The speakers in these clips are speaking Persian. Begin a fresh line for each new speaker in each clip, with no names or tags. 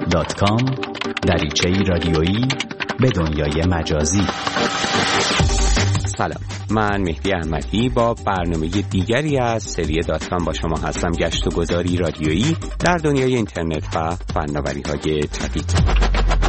facebook.com دریچه‌ای رادیویی به دنیای مجازی.
سلام، من مهدی احمدی با برنامه دیگری از سری داتکام با شما هستم. گشت و گذاری رادیویی در دنیای اینترنت و فناوری‌های جدید.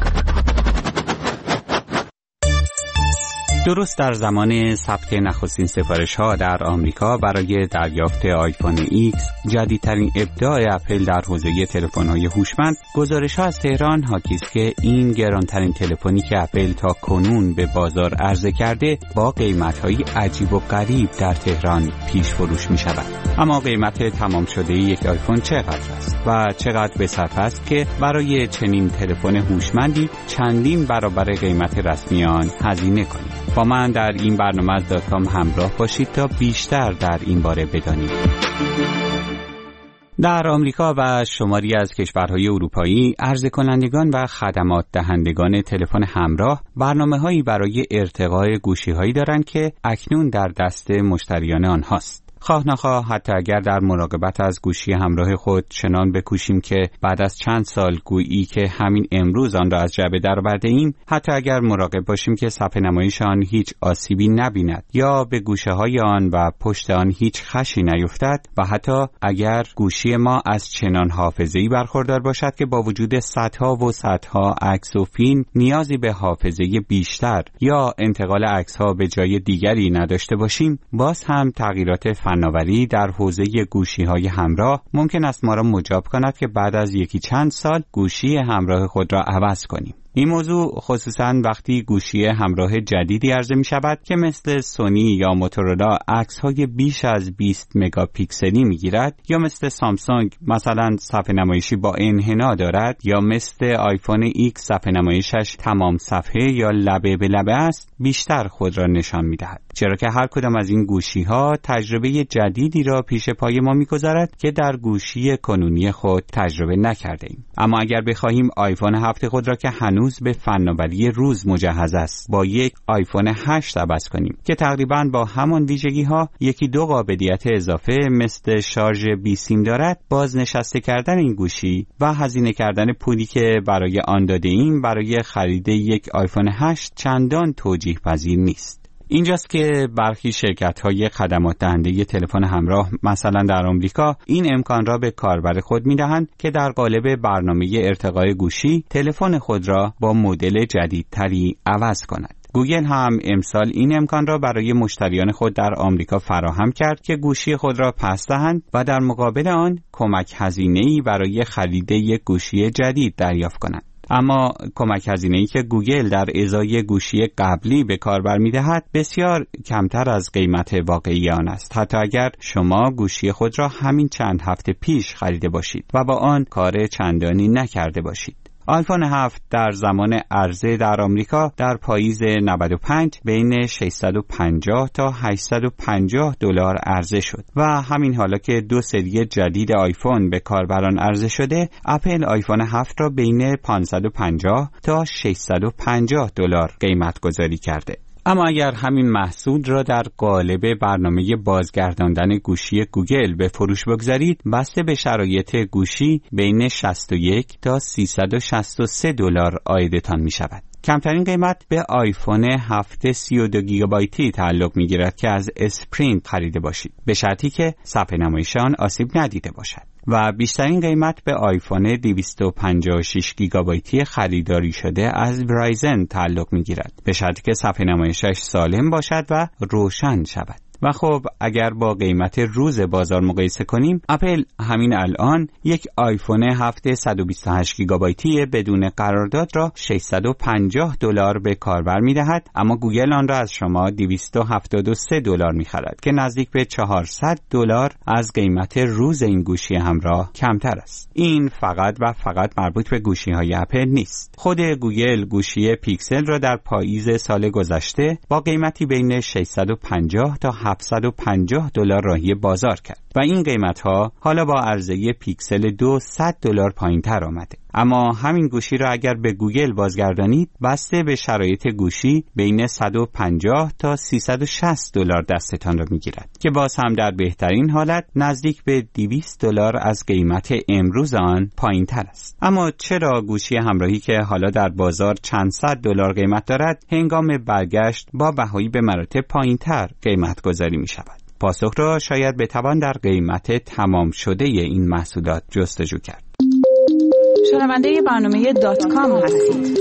درست در زمان ثبت نخستین سفارش‌ها در آمریکا برای دریافت آیفون ایکس، جدیدترین ابداع اپل در حوزه تلفن‌های هوشمند، گزارش‌ها از تهران حاکی است که این گرانترین تلفنی که اپل تا کنون به بازار عرضه کرده با قیمت‌های عجیب و غریب در تهران پیش فروش می‌شود. اما قیمت تمام شده یک آیفون چقدر است و چقدر به صرف است که برای چنین تلفن هوشمندی چندین برابر قیمت رسمی آن هزینه کنید؟ با من در این برنامه از داتکام همراه باشید تا بیشتر در این باره بدانید. در آمریکا و شماری از کشورهای اروپایی، عرضه کنندگان و خدمات دهندگان تلفن همراه برنامه‌هایی برای ارتقاء گوشی‌هایی دارند که اکنون در دست مشتریان آنهاست. خواه نخواه، حتی اگر در مراقبت از گوشی همراه خود چنان بکوشیم که بعد از چند سال گویی که همین امروز آن را از جعبه درآورده ایم، حتی اگر مراقب باشیم که صفحه نمایش آن هیچ آسیبی نبیند یا به گوشه های آن و پشت آن هیچ خشی نیفتد، و حتی اگر گوشی ما از چنان حافظه‌ای برخوردار باشد که با وجود صدها و صدها عکس و فیلم نیازی به حافظه بیشتر یا انتقال عکس‌ها به جای دیگری نداشته باشیم، باز هم تغییرات فناوری در حوزه گوشی‌های همراه ممکن است ما را مجاب کند که بعد از یکی چند سال گوشی همراه خود را عوض کنیم. این موضوع خصوصاً وقتی گوشی همراه جدیدی عرضه می شود که مثل سونی یا موتورولا عکس‌های بیش از 20 مگاپیکسلی می گیرد، یا مثل سامسونگ مثلا صفحه نمایشی با انحنا دارد، یا مثل آیفون ایکس صفحه نمایشش تمام صفحه یا لبه به لبه است، بیشتر خود را نشان می دهد. چرا که هر کدام از این گوشی‌ها تجربه جدیدی را پیش پای ما می‌گذارد که در گوشی کنونی خود تجربه نکرده ایم. اما اگر بخواهیم آیفون 7 خود را که هنوز به فناوری روز مجهز است با یک آیفون 8 عوض کنیم که تقریباً با همان ویژگی‌ها یکی دو قابلیت اضافه مثل شارژ بی سیم دارد، بازنشسته کردن این گوشی و هزینه کردن پولی که برای آن داده ایم برای خرید یک آیفون 8 چندان توجیه پذیر نیست. اینجاست که برخی شرکت‌های خدمات دهنده تلفن همراه مثلا در آمریکا این امکان را به کاربر خود می‌دهند که در قالب برنامه ارتقاء گوشی تلفن خود را با مدل جدیدتری عوض کند. گوگل هم امسال این امکان را برای مشتریان خود در آمریکا فراهم کرد که گوشی خود را پس دهند و در مقابل آن کمک هزینه‌ای برای خرید یک گوشی جدید دریافت کنند. اما کمک هزینه‌ای که گوگل در ازای گوشی قبلی به کاربر می‌دهد بسیار کمتر از قیمت واقعی آن است، حتی اگر شما گوشی خود را همین چند هفته پیش خریده باشید و با آن کار چندانی نکرده باشید. آیفون 7 در زمان عرضه در آمریکا در پاییز 95 بین 650 تا 850 دلار عرضه شد و همین حالا که دو سری جدید آیفون به کاربران عرضه شده، اپل آیفون 7 را بین 550 تا 650 دلار قیمت گذاری کرده. اما اگر همین محصول را در قالب برنامه بازگرداندن گوشی گوگل به فروش بگذارید، بسته به شرایط گوشی بین 61 تا 363 دلار عایدتان می شود. کمترین قیمت به آیفون 7 32 گیگابایتی تعلق می گیرد که از اسپرینت خریده باشید، به شرطی که صفحه نمایش آن آسیب ندیده باشد. و بیشترین قیمت به آیفون 256 گیگابایتی خریداری شده از ورایزن تعلق می گیرد، به شرطی که صفحه نمایشش سالم باشد و روشن شود. و خب اگر با قیمت روز بازار مقایسه کنیم، اپل همین الان یک آیفون 7 128 گیگابایتی بدون قرارداد را 650 دلار به کاربر می‌دهد، اما گوگل آن را از شما 273 دلار می‌خرد که نزدیک به 400 دلار از قیمت روز این گوشی همراه کمتر است. این فقط و فقط مربوط به گوشی‌های اپل نیست. خود گوگل گوشی پیکسل را در پاییز سال گذشته با قیمتی بین 650 تا 750 دلار راهی بازار کرد و این قیمت‌ها حالا با عرضه پیکسل 2 100 دلار پایین‌تر آمده. اما همین گوشی را اگر به گوگل بازگردانید بسته به شرایط گوشی بین 150 تا 360 دلار دستتان را میگیرد که باز هم در بهترین حالت نزدیک به 200 دلار از قیمت امروز آن پایین تر است. اما چرا گوشی همراهی که حالا در بازار چند صد دلار قیمت دارد هنگام برگشت با بهایی به مراتب پایین تر قیمت گذاری می شود؟ پاسخ را شاید بتوان در قیمت تمام شده این محصولات جستجو کرد.
شنونده برنامه .com هستید.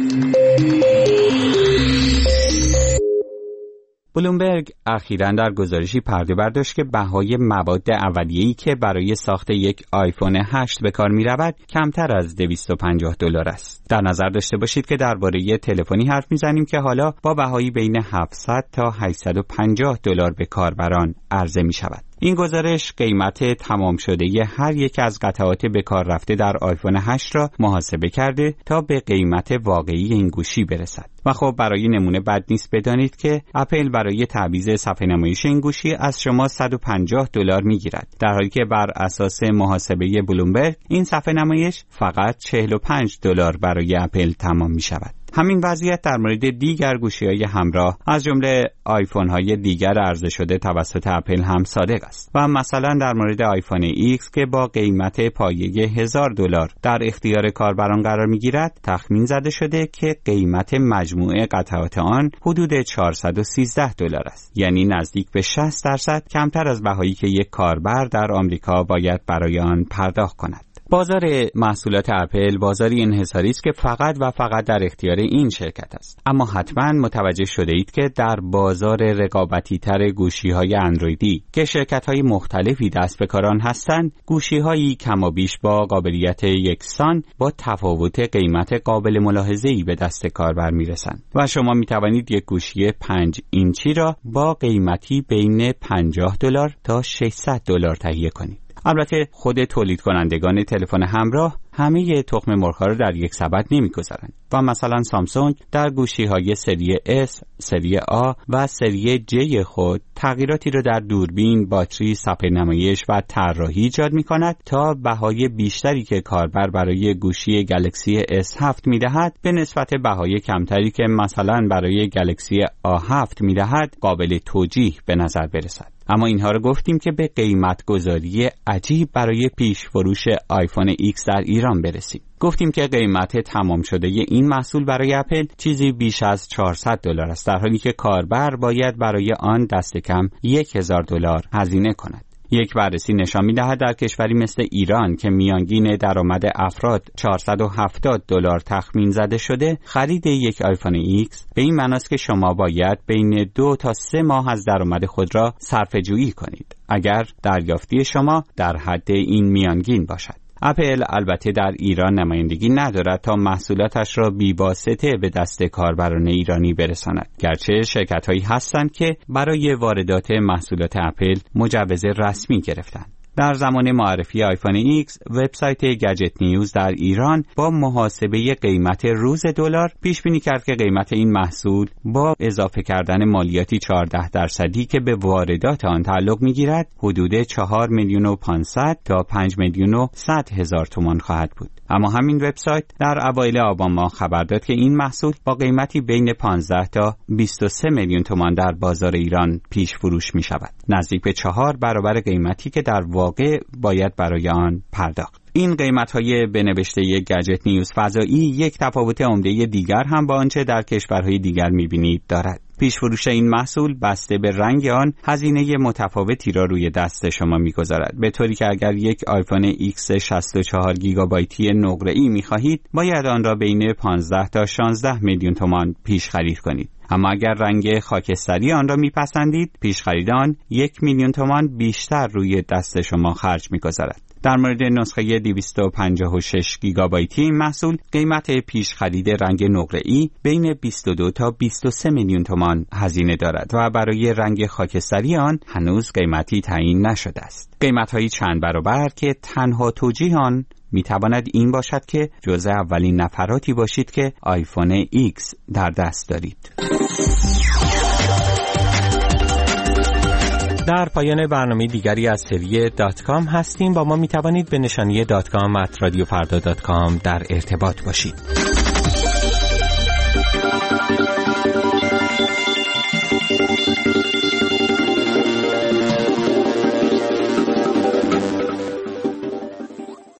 بلومبرگ اخیراً در گزارشی پرده برداشت که بهای مواد اولیه‌ای که برای ساخت یک آیفون 8 به کار می‌رود کمتر از 250 دلار است. در نظر داشته باشید که درباره تلفنی حرف می‌زنیم که حالا با بهایی بین 700 تا 850 دلار به کاربران عرضه می‌شود. این گزارش قیمت تمام شده هر یک از قطعات به کار رفته در آیفون 8 را محاسبه کرده تا به قیمت واقعی این گوشی برسد. و خب برای نمونه بد نیست بدانید که اپل برای تعویض صفحه نمایش این گوشی از شما 150 دلار میگیرد، در حالی که بر اساس محاسبه بلومبرگ این صفحه نمایش فقط 45 دلار برای اپل تمام می شود. همین وضعیت در مورد دیگر گوشی‌های همراه از جمله آیفون‌های دیگر عرضه شده توسط اپل هم صادق است و مثلا در مورد آیفون ایکس که با قیمت پایه 1000 دلار در اختیار کاربران قرار می‌گیرد تخمین زده شده که قیمت مجموعه قطعات آن حدود 413 دلار است، یعنی نزدیک به 60% کمتر از بهایی که یک کاربر در آمریکا باید برای آن پرداخت کند. بازار محصولات اپل بازاری انحصاری است که فقط و فقط در اختیار این شرکت است. اما حتما متوجه شده اید که در بازار رقابتی تر گوشی‌های اندرویدی که شرکت‌های مختلفی دست به کار آن هستند، گوشی‌هایی کم و بیش با قابلیت یکسان با تفاوت قیمت قابل ملاحظه‌ای به دست کاربر میرسند و شما می‌توانید یک گوشی 5 اینچی را با قیمتی بین 50 دلار تا 600 دلار تهیه کنید. البته خود تولید کنندگان تلفن همراه همه تخم مرغ‌ها را در یک سبد نمی‌گذارند و مثلا سامسونگ در گوشی‌های سری S، سری A و سری J خود تغییراتی را در دوربین، باتری، صفحه نمایش و طراحی ایجاد می‌کند تا بهای بیشتری که کاربر برای گوشی گلکسی S7 می‌دهد به نسبت بهای کمتری که مثلا برای گلکسی A7 می‌دهد قابل توجیه به نظر برسد. اما اینها رو گفتیم که به قیمت گذاری عجیب برای پیش فروش آیفون X در ایران برسیم. گفتیم که قیمت تمام شده این محصول برای اپل چیزی بیش از 400 دلار است، در حالی که کاربر باید برای آن دست کم 1000 دلار هزینه کند. یک بررسی نشان می‌دهد در کشوری مثل ایران که میانگین درآمد افراد 470 دلار تخمین زده شده، خرید یک آیفون ایکس به این معناست که شما باید بین 2 تا 3 ماه از درآمد خود را صرفه‌جویی کنید اگر دریافتی شما در حد این میانگین باشد. اپل البته در ایران نمایندگی ندارد تا محصولاتش را بی‌واسطه به دست کاربران ایرانی برساند، گرچه شرکت‌هایی هستند که برای واردات محصولات اپل مجوز رسمی گرفتند. در زمان معرفی آیفون ایکس، وبسایت گجت نیوز در ایران با محاسبه قیمت روز دلار پیش بینی کرد که قیمت این محصول با اضافه کردن مالیاتی 14% که به واردات آن تعلق می‌گیرد حدود 4,500,000 تا 5,100,000 تومان خواهد بود. اما همین وبسایت در اوایل آبان ماه خبر داد که این محصول با قیمتی بین 15 تا 23 میلیون تومان در بازار ایران پیش فروش می شود، نزدیک به 4 برابر قیمتی که در واقع باید برای آن پرداخت. این قیمت‌های به نوشته گجت نیوز فضایی یک تفاوت عمده دیگر هم با آنچه در کشورهای دیگر می‌بینید دارد. پیش فروش این محصول بسته به رنگ آن هزینه متفاوتی را روی دست شما می‌گذارد، به طوری که اگر یک آیفون ایکس 64 گیگابایتی نقره‌ای می‌خواهید باید آن را بین 15 تا 16 میلیون تومان پیش خرید کنید. اما اگر رنگ خاکستری آن را میپسندید پیش خرید آن 1 میلیون تومان بیشتر روی دست شما خرج می‌گذارد. در مورد نسخه 256 گیگابایتی این محصول قیمت پیش خرید رنگ نقره‌ای بین 22 تا 23 میلیون تومان هزینه دارد و برای رنگ خاکستری آن هنوز قیمتی تعیین نشده است. قیمت‌های چند برابر که تنها توجیه آن میتواند این باشد که جزء اولین نفراتی باشید که آیفون ایکس در دست دارید. در پایان برنامه دیگری از سری .com هستیم. با ما می توانید به نشانی .com@radiofarda.com در ارتباط باشید.